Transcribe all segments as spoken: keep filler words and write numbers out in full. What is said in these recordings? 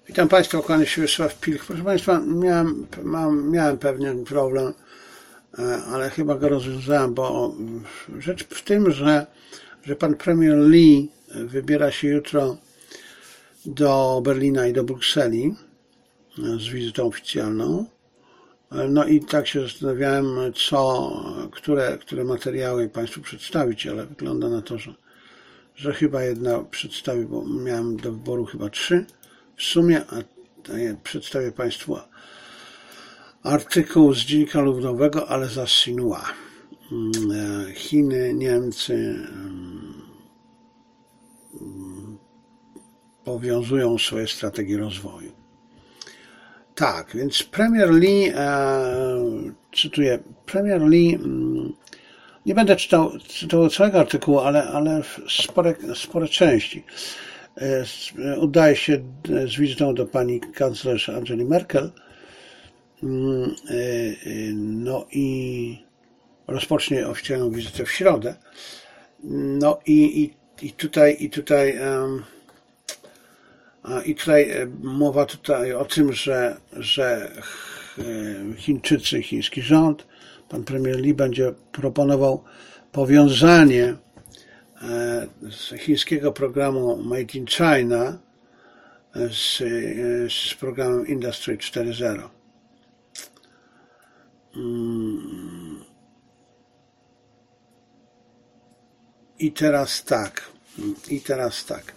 Witam Państwa, kłaniam się Wiesław Pilch. Proszę Państwa, miałem, mam, miałem pewien problem, ale chyba go rozwiązałem, bo rzecz w tym, że, że pan premier Lee wybiera się jutro do Berlina i do Brukseli z wizytą oficjalną. No i tak się zastanawiałem, co, które, które materiały Państwu przedstawić, ale wygląda na to, że, że chyba jedna przedstawię, bo miałem do wyboru chyba trzy w sumie, a przedstawię Państwu artykuł z Dziennika Ludowych, ale za Xinhua. Chiny, Niemcy powiązują swoje strategie rozwoju. Tak, więc premier Lee, e, cytuję, premier Lee, nie będę czytał, czytał całego artykułu, ale, ale spore, spore części. E, udaje się z wizytą do pani kanclerz Angeli Merkel, e, no i rozpocznie oficjalną wizytę w środę. No i, i, i tutaj, i tutaj, um, I tutaj mowa tutaj o tym, że, że Chińczycy, chiński rząd, pan premier Lee będzie proponował powiązanie z chińskiego programu Made in China z, z programem Industry cztery zero. I teraz tak, i teraz tak.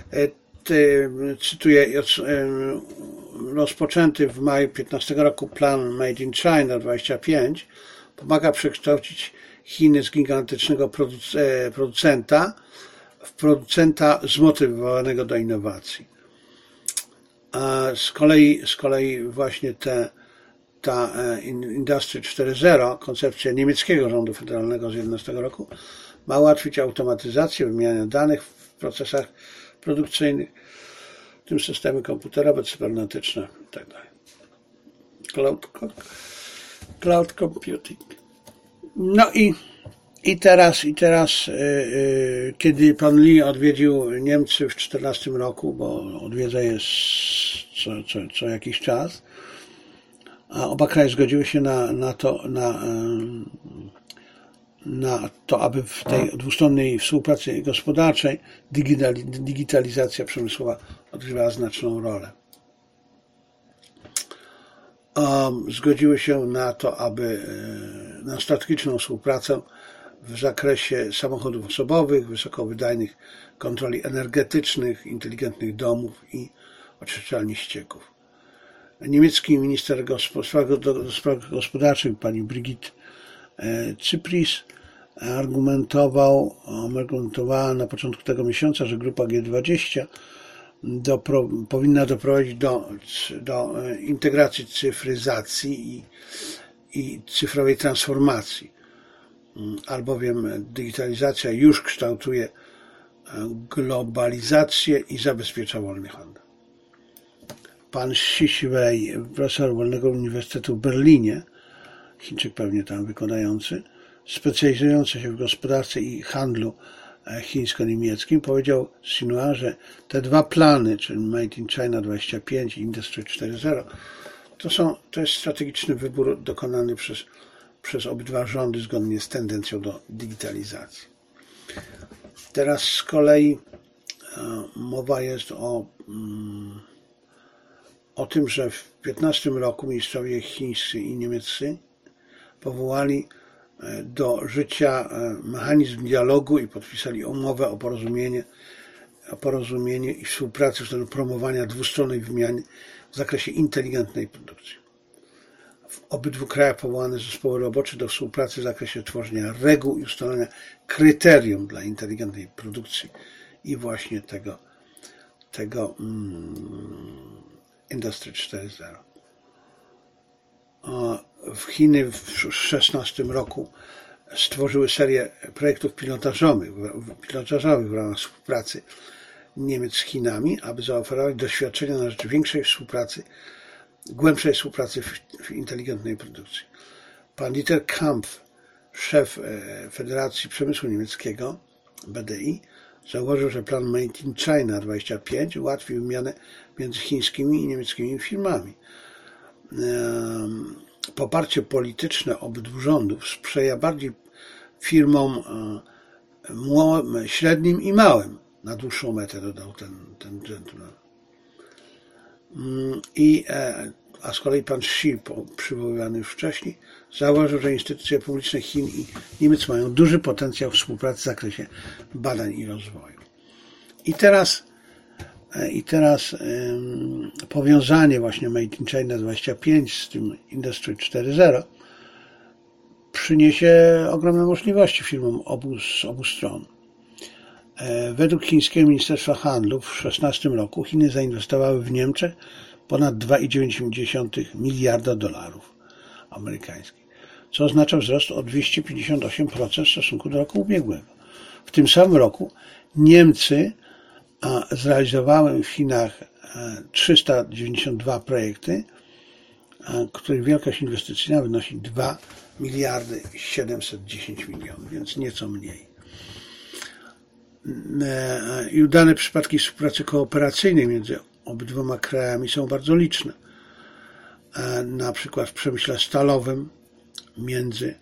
Cytuję, rozpoczęty w maju piętnastego roku plan Made in China dwadzieścia pięć pomaga przekształcić Chiny z gigantycznego producenta w producenta zmotywowanego do innowacji. A z kolei, z kolei właśnie te, ta Industry cztery zero, koncepcja niemieckiego rządu federalnego z jedenastego roku, ma ułatwić automatyzację wymiany danych w procesach produkcyjnych, w tym systemy komputerowe, cybernetyczne itd. Cloud, cloud computing. No i, i teraz, i teraz yy, yy, kiedy pan Lee odwiedził Niemcy w dwa tysiące czternastym roku, bo odwiedza je co, co, co jakiś czas, a oba kraje zgodziły się na, na to, na yy, na to, aby w tej dwustronnej współpracy gospodarczej digitalizacja przemysłowa odgrywała znaczną rolę. Zgodziły się na to, aby na strategiczną współpracę w zakresie samochodów osobowych, wysokowydajnych kontroli energetycznych, inteligentnych domów i oczyszczalni ścieków. Niemiecki minister do spraw gospodarczych, pani Brigitte Cypris, argumentował, argumentowała na początku tego miesiąca, że grupa G dwadzieścia do, pro, powinna doprowadzić do, do integracji cyfryzacji i, i cyfrowej transformacji, albowiem digitalizacja już kształtuje globalizację i zabezpiecza wolny handel. Pan Xi Shiwei, profesor Wolnego Uniwersytetu w Berlinie, Chińczyk pewnie tam wykonający, specjalizujący się w gospodarce i handlu chińsko-niemieckim, powiedział Xinhua, że te dwa plany, czyli Made in China dwadzieścia pięć i Industry cztery zero, to, są, to jest strategiczny wybór dokonany przez, przez obydwa rządy zgodnie z tendencją do digitalizacji. Teraz z kolei mowa jest o, o tym, że w piętnastym roku ministrowie chińscy i niemieccy powołali do życia mechanizm dialogu i podpisali umowę o porozumienie, o porozumienie i współpracy w celu promowania dwustronnej wymiany w zakresie inteligentnej produkcji. W obydwu krajach powołane zespoły robocze do współpracy w zakresie tworzenia reguł i ustalenia kryterium dla inteligentnej produkcji i właśnie tego, tego mm, Industry cztery zero. W Chiny w dwa tysiące szesnastym roku stworzyły serię projektów pilotażowych, pilotażowych w ramach współpracy Niemiec z Chinami, aby zaoferować doświadczenia na rzecz większej współpracy, głębszej współpracy w, w inteligentnej produkcji. Pan Dieter Kampf, szef Federacji Przemysłu Niemieckiego, B D I, zauważył, że plan Made in China dwadzieścia pięć ułatwi wymianę między chińskimi i niemieckimi firmami. Poparcie polityczne obydwu rządów sprzyja bardziej firmom średnim i małym. Na dłuższą metę dodał ten, ten gentleman. I, a z kolei pan Xi, przywoływany już wcześniej, zauważył, że instytucje publiczne Chin i Niemiec mają duży potencjał współpracy w zakresie badań i rozwoju. I teraz, i teraz um, powiązanie właśnie Made in China dwadzieścia pięć z tym Industry cztery zero przyniesie ogromne możliwości firmom obu, z obu stron. Według chińskiego Ministerstwa Handlu w dwa tysiące szesnastym roku Chiny zainwestowały w Niemczech ponad dwa przecinek dziewięć miliarda dolarów amerykańskich, co oznacza wzrost o dwieście pięćdziesiąt osiem procent w stosunku do roku ubiegłego. W tym samym roku Niemcy zrealizowały w Chinach trzysta dziewięćdziesiąt dwa projekty, których wielkość inwestycyjna wynosi dwa miliardy siedemset dziesięć milionów, więc nieco mniej. I udane przypadki współpracy kooperacyjnej między obydwoma krajami są bardzo liczne. Na przykład w przemyśle stalowym między,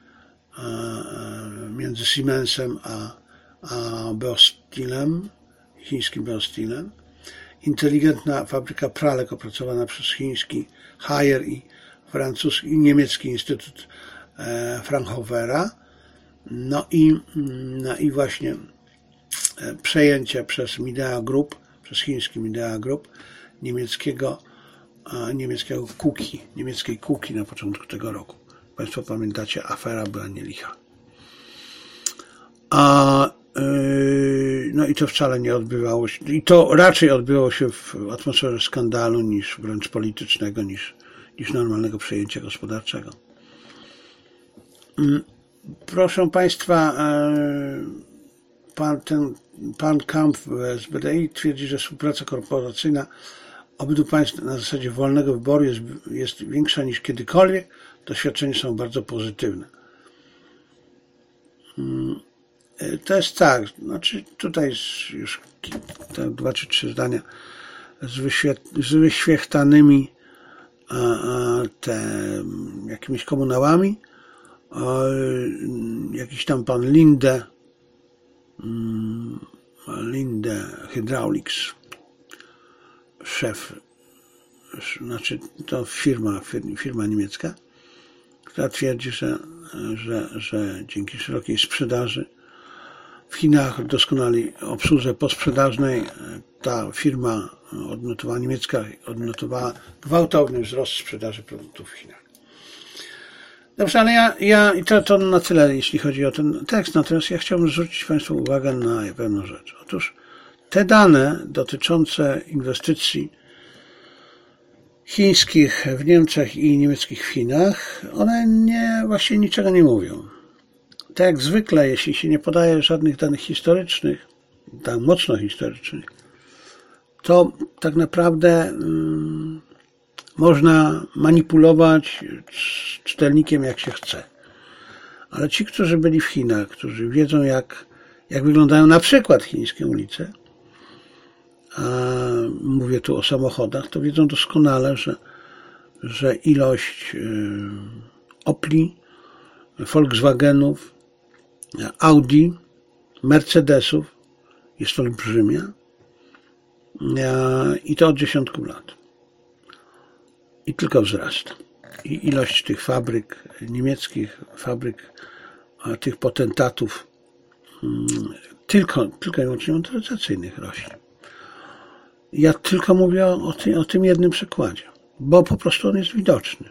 między Siemensem a, a Beostilem, chińskim Beostilem. Inteligentna fabryka pralek opracowana przez chiński Haier i francuski i niemiecki Instytut Fraunhofera. No i, no i właśnie przejęcie przez Midea Group, przez chiński Midea Group, niemieckiego, niemieckiego Kuki, niemieckiej Kuki na początku tego roku. Państwo pamiętacie, afera była nielicha. A, yy, no i to wcale nie odbywało się, i to raczej odbywało się w atmosferze skandalu niż wręcz politycznego, niż, niż normalnego przejęcia gospodarczego. Proszę Państwa, pan, ten, pan Kampf z B D I twierdzi, że współpraca korporacyjna obydwu państw na zasadzie wolnego wyboru jest, jest większa niż kiedykolwiek. Doświadczenia są bardzo pozytywne. To jest tak, znaczy tutaj już te dwa czy trzy zdania z, wyświet- z wyświechtanymi te, jakimiś komunałami. Jakiś tam pan Linde, Linde Hydraulics, szef, znaczy to firma, firma niemiecka, która twierdzi, że, że, że dzięki szerokiej sprzedaży w Chinach, doskonałej obsłudze posprzedażnej, ta firma odnotowała, niemiecka odnotowała gwałtowny wzrost sprzedaży produktów w Chinach. Dobrze, ale ja, ja i to, to na tyle, jeśli chodzi o ten tekst, natomiast ja chciałbym zwrócić Państwu uwagę na pewną rzecz. Otóż te dane dotyczące inwestycji chińskich w Niemczech i niemieckich w Chinach, one nie, właściwie niczego nie mówią. Tak jak zwykle, jeśli się nie podaje żadnych danych historycznych, tak mocno historycznych, to tak naprawdę hmm, można manipulować czytelnikiem jak się chce. Ale ci, którzy byli w Chinach, którzy wiedzą jak, jak wyglądają na przykład chińskie ulice, a mówię tu o samochodach, to wiedzą doskonale, że, że ilość Opli, Volkswagenów, Audi, Mercedesów jest olbrzymia i to od dziesiątków lat. I tylko wzrasta. I ilość tych fabryk, niemieckich fabryk, tych potentatów, tylko, tylko i wyłącznie motoryzacyjnych rośnie. Ja tylko mówię o, ty, o tym jednym przykładzie, bo po prostu on jest widoczny.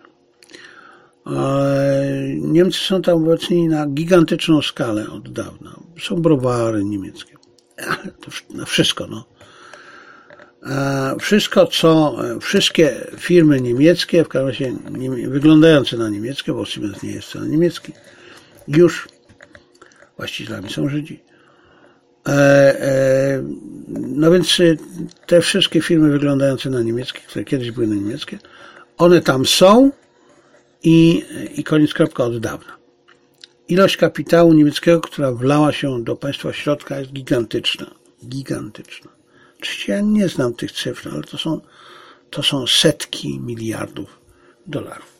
Niemcy są tam obecni na gigantyczną skalę od dawna. Są browary niemieckie. To na wszystko, no. Wszystko, co, wszystkie firmy niemieckie, w każdym razie nie, wyglądające na niemieckie, bo Siemens nie jest na niemiecki, już właścicielami są Żydzi. E, e, no więc te wszystkie firmy wyglądające na niemieckie, które kiedyś były na niemieckie, one tam są i, i koniec kropka od dawna. ilość kapitału niemieckiego, która wlała się do państwa środka, jest gigantyczna. Gigantyczna. Oczywiście ja nie znam tych cyfr, ale to są, to są setki miliardów dolarów.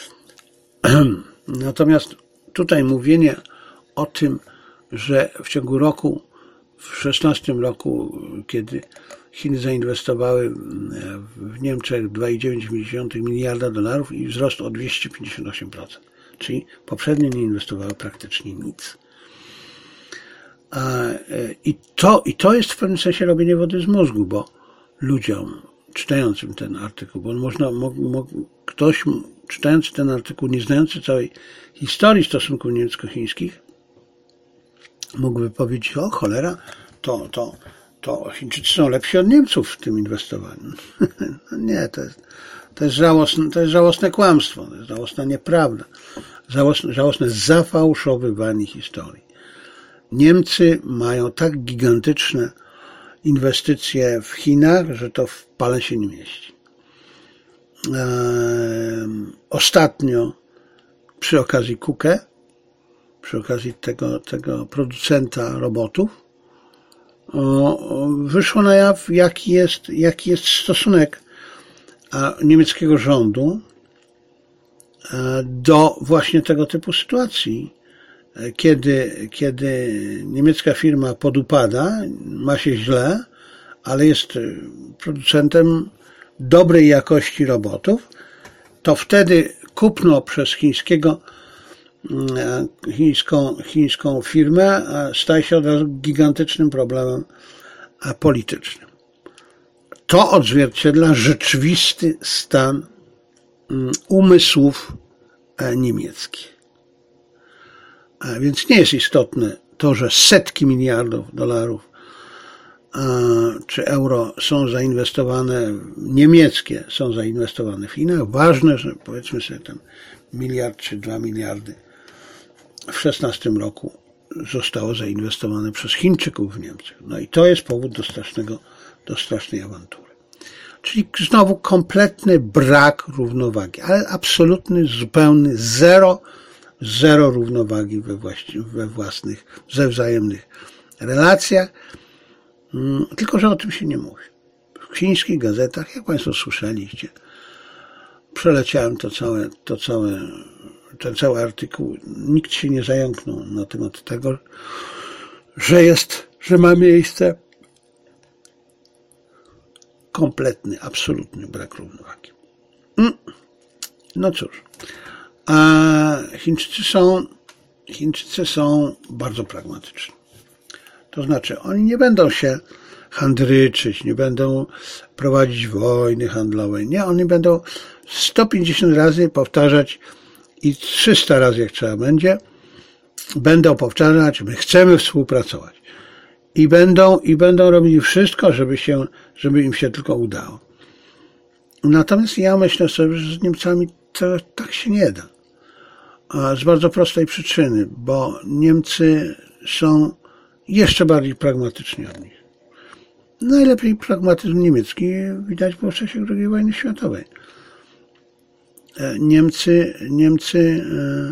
Natomiast tutaj mówienie o tym, że w ciągu roku, w szesnastym roku, kiedy Chiny zainwestowały w Niemczech dwa przecinek dziewięć miliarda dolarów i wzrost o dwieście pięćdziesiąt osiem procent. Czyli poprzednio nie inwestowały praktycznie nic. I to, I to jest w pewnym sensie robienie wody z mózgu, bo ludziom czytającym ten artykuł, bo można, mo, mo, ktoś czytający ten artykuł, nie znający całej historii stosunków niemiecko-chińskich, mógłby powiedzieć: o cholera, to, to, to Chińczycy są lepsi od Niemców w tym inwestowaniu. No nie, to jest, to jest żałosne, to jest żałosne kłamstwo, to jest żałosna nieprawda, żałosne, żałosne zafałszowywanie historii. Niemcy mają tak gigantyczne inwestycje w Chinach, że to w pale się nie mieści. Eee, ostatnio przy okazji Kuke, przy okazji tego, tego producenta robotów, o, wyszło na jaw, jaki jest, jaki jest stosunek a, niemieckiego rządu a, do właśnie tego typu sytuacji. Kiedy, kiedy niemiecka firma podupada, ma się źle, ale jest producentem dobrej jakości robotów, to wtedy kupno przez chińskiego, chińską, chińską firmę staje się od razu gigantycznym problemem politycznym. To odzwierciedla rzeczywisty stan umysłów niemieckich. A więc nie jest istotne to, że setki miliardów dolarów czy euro są zainwestowane, niemieckie są zainwestowane w Chinach. Ważne, że powiedzmy sobie ten miliard czy dwa miliardy w szesnastym roku zostało zainwestowane przez Chińczyków w Niemczech. No i to jest powód do strasznego, do strasznej awantury. Czyli znowu kompletny brak równowagi, ale absolutny, zupełny zero Zero równowagi we, właści- we własnych, ze wzajemnych relacjach, tylko że o tym się nie mówi. W chińskich gazetach, jak Państwo słyszeliście, przeleciałem to całe, to całe, ten cały artykuł, nikt się nie zająknął na temat tego, że jest, że ma miejsce kompletny, absolutny brak równowagi. No cóż. A Chińczycy są, Chińczycy są bardzo pragmatyczni. To znaczy, oni nie będą się handryczyć, nie będą prowadzić wojny handlowej. Nie, oni będą sto pięćdziesiąt razy powtarzać i trzysta razy, jak trzeba będzie, będą powtarzać: my chcemy współpracować. I będą, i będą robili wszystko, żeby się, żeby im się tylko udało. Natomiast ja myślę sobie, że z Niemcami to tak się nie da. Z bardzo prostej przyczyny, bo Niemcy są jeszcze bardziej pragmatyczni od nich. Najlepiej pragmatyzm niemiecki widać po czasie drugiej wojny światowej. Niemcy, Niemcy,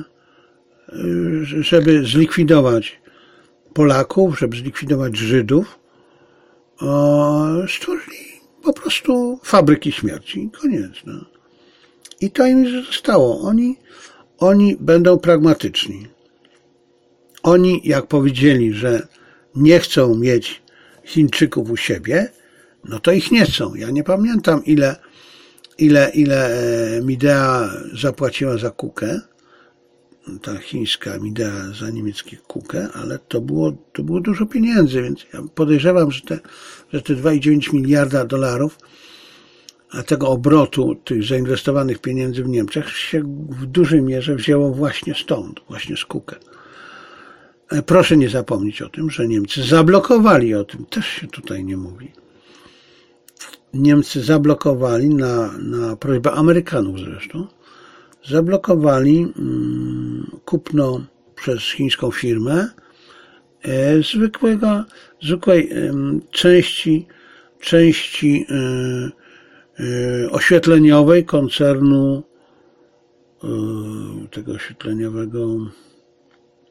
żeby zlikwidować Polaków, żeby zlikwidować Żydów, stworzyli po prostu fabryki śmierci. Koniec. No. I to im zostało. Oni Oni będą pragmatyczni. Oni, jak powiedzieli, że nie chcą mieć Chińczyków u siebie, no to ich nie chcą. Ja nie pamiętam, ile, ile, ile Midea zapłaciła za Kukę, ta chińska Midea za niemieckie Kukę, ale to było, to było dużo pieniędzy, więc ja podejrzewam, że te, że te dwa przecinek dziewięć miliarda dolarów, a tego obrotu tych zainwestowanych pieniędzy w Niemczech się w dużej mierze wzięło właśnie stąd, właśnie z Kukę. Proszę nie zapomnieć o tym, że Niemcy zablokowali, o tym też się tutaj nie mówi. Niemcy zablokowali na, na prośbę Amerykanów zresztą, zablokowali mm, kupno przez chińską firmę e, zwykłego, zwykłej e, części, części e, oświetleniowej koncernu tego oświetleniowego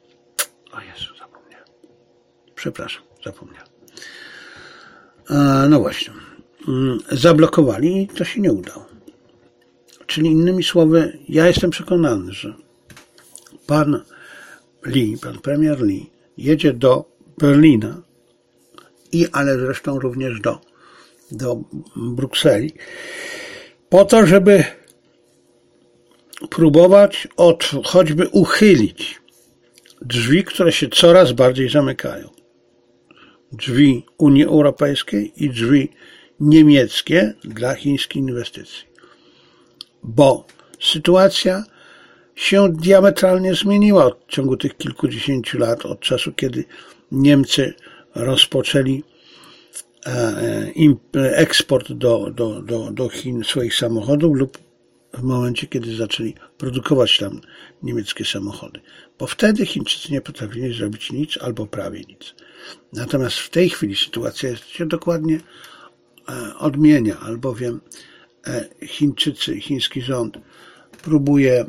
O Jezu, zapomniałem. Przepraszam, zapomniałem. A, no właśnie. Zablokowali i to się nie udało. Czyli innymi słowy, ja jestem przekonany, że pan Lee, pan premier Lee jedzie do Berlina i ale zresztą również do, do Brukseli po to, żeby próbować od, choćby uchylić drzwi, które się coraz bardziej zamykają. Drzwi Unii Europejskiej i drzwi niemieckie dla chińskich inwestycji. Bo sytuacja się diametralnie zmieniła w ciągu tych kilkudziesięciu lat, od czasu, kiedy Niemcy rozpoczęli eksport do, do, do, do Chin swoich samochodów lub w momencie, kiedy zaczęli produkować tam niemieckie samochody. Bo wtedy Chińczycy nie potrafili zrobić nic albo prawie nic. Natomiast w tej chwili sytuacja się dokładnie odmienia, albowiem Chińczycy, chiński rząd próbuje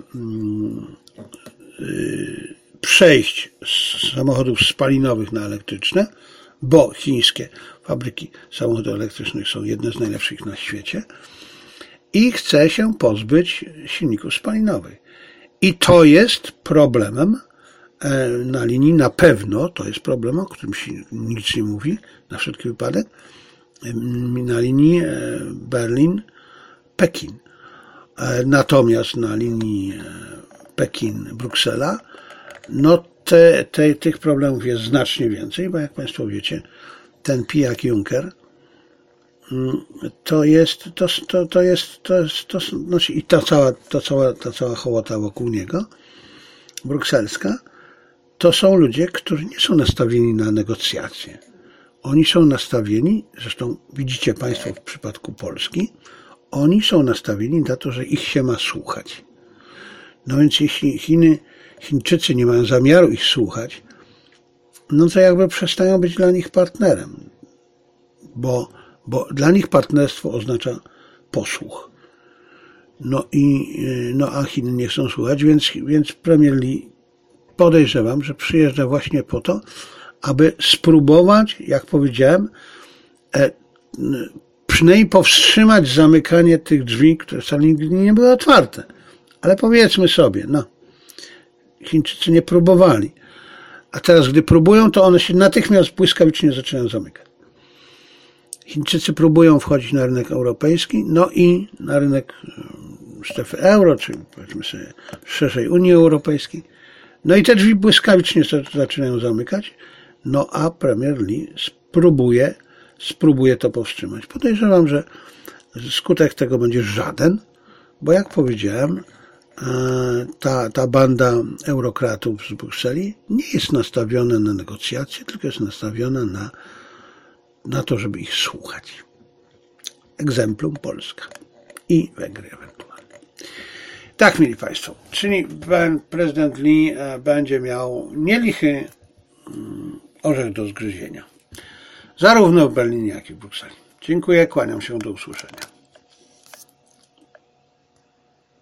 przejść z samochodów spalinowych na elektryczne, bo chińskie fabryki samochodów elektrycznych są jedne z najlepszych na świecie i chce się pozbyć silników spalinowych. I to jest problemem na linii, na pewno to jest problem, o którym się nic nie mówi, na wszelki wypadek, na linii Berlin-Pekin. Natomiast na linii Pekin-Bruksela, no te, te, tych problemów jest znacznie więcej, bo jak Państwo wiecie, ten pijak Juncker to jest, to, to, to jest, to jest, to, znaczy i ta cała, ta cała, ta cała hołota wokół niego, brukselska, to są ludzie, którzy nie są nastawieni na negocjacje. Oni są nastawieni, zresztą widzicie Państwo w przypadku Polski, oni są nastawieni na to, że ich się ma słuchać. No więc jeśli Chiny, Chińczycy nie mają zamiaru ich słuchać, no to jakby przestają być dla nich partnerem. Bo, bo dla nich partnerstwo oznacza posłuch. No i, no a Chiny nie chcą słuchać, więc, więc premier Lee, podejrzewam, że przyjeżdża właśnie po to, aby spróbować, jak powiedziałem, e, przynajmniej powstrzymać zamykanie tych drzwi, które wcale nigdy nie były otwarte. Ale powiedzmy sobie, no, Chińczycy nie próbowali. A teraz, gdy próbują, to one się natychmiast błyskawicznie zaczynają zamykać. Chińczycy próbują wchodzić na rynek europejski, no i na rynek strefy euro, czy powiedzmy sobie szerzej Unii Europejskiej. No i te drzwi błyskawicznie zaczynają zamykać, no a premier Lee spróbuje, spróbuje to powstrzymać. Podejrzewam, że skutek tego będzie żaden, bo jak powiedziałem, ta, ta banda eurokratów z Brukseli nie jest nastawiona na negocjacje, tylko jest nastawiona na, na to, żeby ich słuchać. Egzemplum Polska i Węgry ewentualnie. Tak, mieli Państwo, czyli pan prezydent Lee będzie miał nielichy orzech do zgryzienia. Zarówno w Berlinie, jak i w Brukseli. Dziękuję, kłaniam się, do usłyszenia.